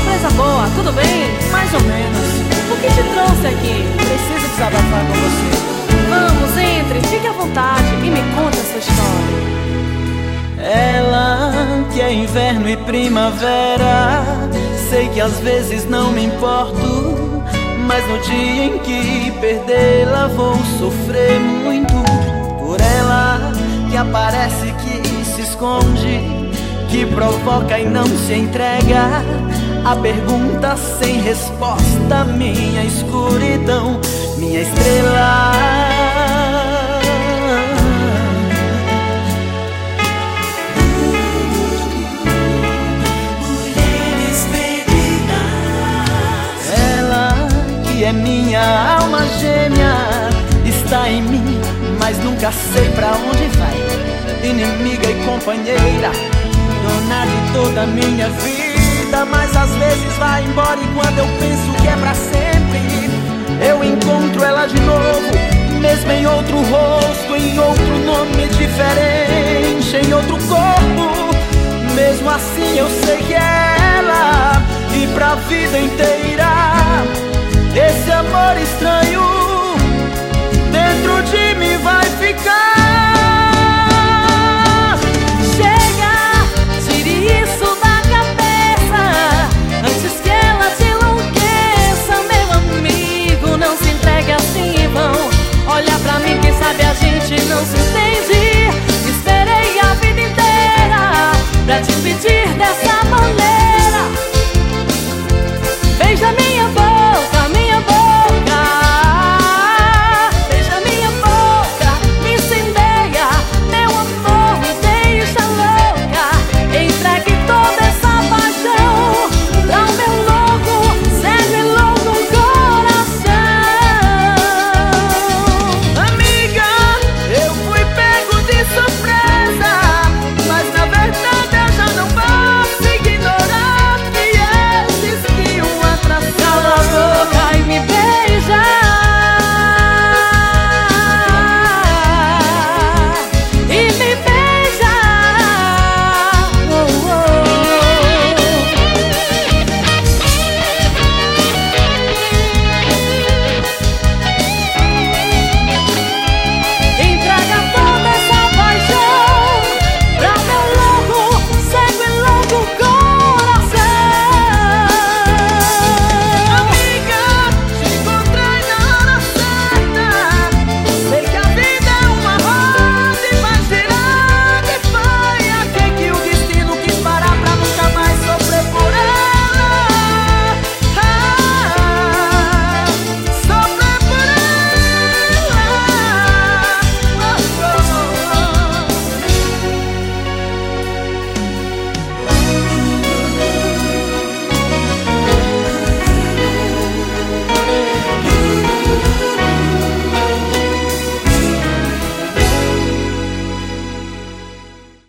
surpresa boa, tudo bem? Mais ou menos. O que te trouxe aqui? Preciso desabafar com você. Vamos, entre, fique à vontade e me conta a sua história. Ela que é inverno e primavera, sei que às vezes não me importo, mas no dia em que perdê-la vou sofrer muito. Por ela que aparece, que se esconde, que provoca e não se entrega, a pergunta sem resposta, minha escuridão, minha estrela. É minha alma gêmea, está em mim, mas nunca sei pra onde vai. Inimiga e companheira, dona de toda a minha vida, mas às vezes vai embora e quando eu penso que é pra sempre, eu encontro ela de novo, mesmo em outro rosto, em outro nome diferente, em outro corpo. Mesmo assim eu sei que é ela, e pra vida inteira esse amor estranho dentro de mim vai ficar. Chega, tire isso da cabeça antes que ela te enlouqueça. Meu amigo, não se entregue assim, vão. Olha pra mim, quem sabe a gente não se entende. Esperei a vida inteira pra te pedir dessa maneira. Beija-me